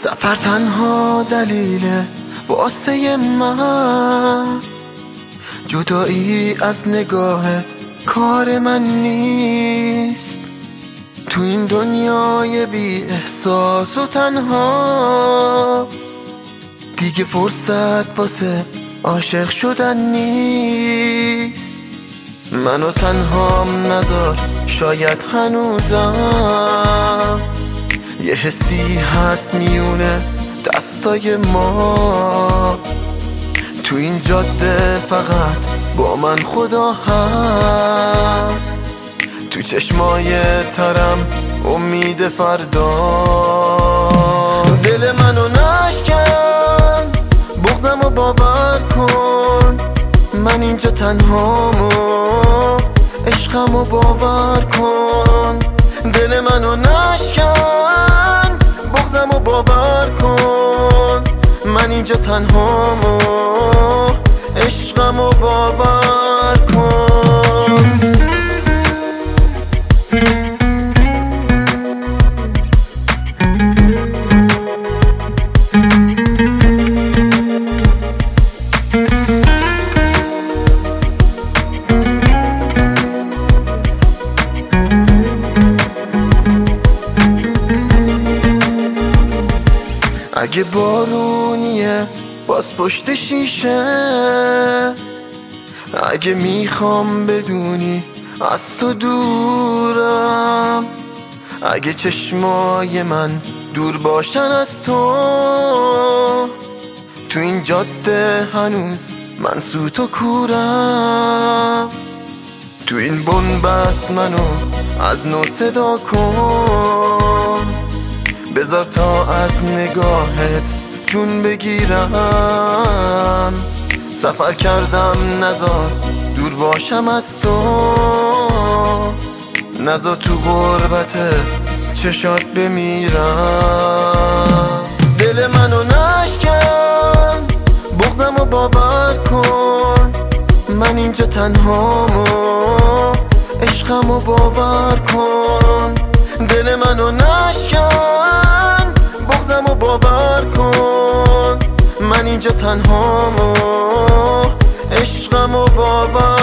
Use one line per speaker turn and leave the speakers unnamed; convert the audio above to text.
سفر تنها دلیله واسه من، جدایی از نگاهت کار من نیست. تو این دنیای بی احساس و تنها دیگه فرصت واسه عاشق شدن نیست. منو تنهام نذار، شاید هنوزم یه حسی هست میونه دستای ما. تو این جاده فقط با من خدا هست، تو چشمای ترم امید فردا. دل منو نشکن، بغضمو باور کن، من اینجا تنهامو، عشقمو باور کن. دل منو نشکن، بغضمو باور کن، من اینجا تنهامو، عشقمو باور کن. اگه بارونیه باز پشت شیشه، اگه میخوام بدونی از تو دورم، اگه چشمای من دور باشن از تو، تو این جاده هنوز من سوت و کورم. تو این بنبست منو از نو صدا کن، بذار تا از نگاهت جون بگیرم. سفر کردم نذار دور باشم از تو، نذار تو غربت چشات بمیرم. دل منو نشکن، بغضمو باور کن، من اینجا تنهامو، عشقمو باور کن. دل منو نشکن، بغضمو باور کن، من اینجا تنهامو، عشقمو باور